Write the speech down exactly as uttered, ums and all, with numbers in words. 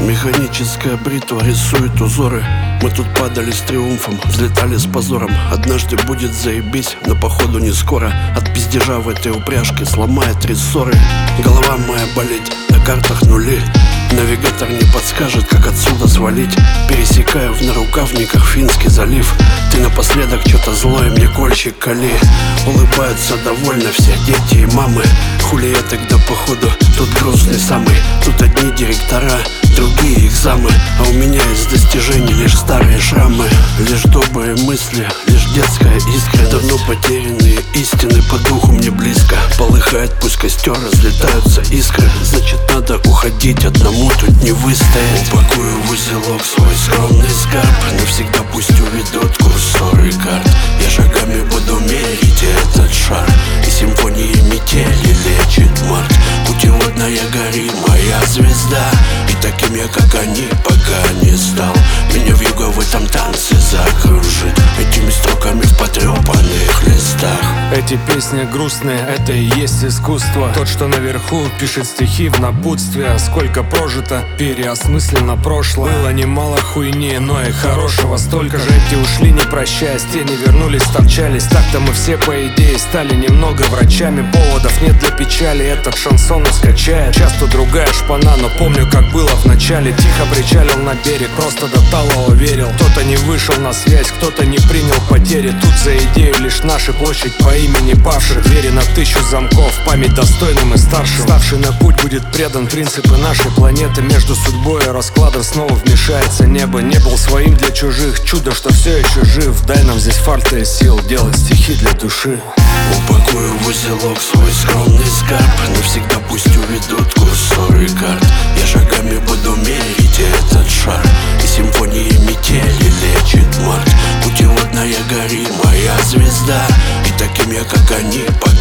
Механическая бритва рисует узоры. Мы тут падали с триумфом, взлетали с позором. Однажды будет заебись, но походу не скоро. От пиздежа в этой упряжке сломает рессоры. Голова моя болеть, на картах нули. Навигатор не подскажет, как отсюда свалить. Пересекаю в нарукавниках Финский залив. Ты напоследок что-то злое мне кольчик кали. Улыбаются довольно все дети и мамы. Хули я тогда походу тут грустный самый. Тут одни директора, другие их замы. А у меня из достижений лишь старые шрамы. Лишь добрые мысли, лишь детская искра. Давно потерянные истины по духу мне близко. Полыхает пусть костер, разлетаются искры. Значит надо уходить, одному тут не выстоять. Упакую в узелок свой скромный скарб. Навсегда пусть уведут курсоры карт. Я шагами буду мерить этот шар. И симфонии метели лечит март. Путеводная гори, моя звезда. И таким я, как они, пока не стал. Меня вьюга в этом танце закружит этими строками в потрепанных листах. Эти песни грустные, это и есть искусство. Тот, что наверху, пишет стихи в напутствие. Сколько прожито, переосмысленно прошлое. Было немало хуйни, но и хорошего столько же. Эти ушли, не прощаясь, те не вернулись, торчались. Так-то мы все, по идее, стали немного врачами. Поводов нет для печали, этот шансон скачает. Часто другая шпана, но помню, как было в начале. Тихо причалил на берег, просто до талого верил. Кто-то не вышел на связь, кто-то не принял потери. Тут за идею лишь наша площадь по имени павших. Двери на тысячу замков, память достойным и старшим. Ставший на путь будет предан принципы нашей планеты. Между судьбой и раскладом снова вмешается небо. Не был своим для чужих, чудо, что все еще жив. Дай нам здесь фарта и сил делать стихи для души. Упакую в узелок свой скромный скарб. Навсегда пусть уведут курсоры карт. Я шагами буду мерить этот шар. И симфонии метели лечит март. Путеводная гори, моя звезда. И таким я, как они,